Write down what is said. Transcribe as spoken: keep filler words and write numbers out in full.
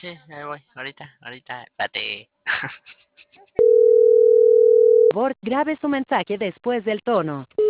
sí, ahí voy, ahorita, ahorita, espérate. Por favor, grabe su mensaje después del tono.